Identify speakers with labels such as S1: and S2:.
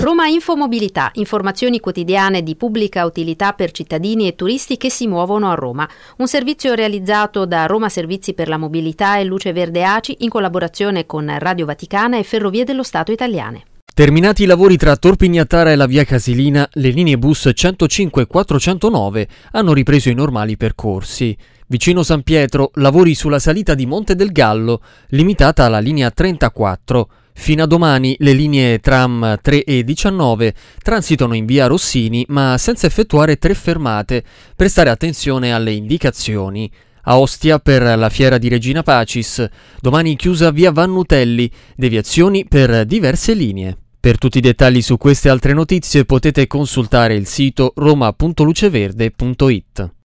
S1: Roma Infomobilità, informazioni quotidiane di pubblica utilità per cittadini e turisti che si muovono a Roma. Un servizio realizzato da Roma Servizi per la Mobilità e Luce Verde ACI in collaborazione con Radio Vaticana e Ferrovie dello Stato italiane.
S2: Terminati i lavori tra Torpignattara e la via Casilina, le linee bus 105 e 409 hanno ripreso i normali percorsi. Vicino San Pietro, lavori sulla salita di Monte del Gallo, limitata alla linea 34. Fino a domani le linee tram 3 e 19 transitano in via Rossini, ma senza effettuare 3 fermate. Prestare attenzione alle indicazioni. A Ostia per la fiera di Regina Pacis, domani chiusa via Vannutelli, deviazioni per diverse linee. Per tutti i dettagli su queste altre notizie potete consultare il sito roma.luceverde.it.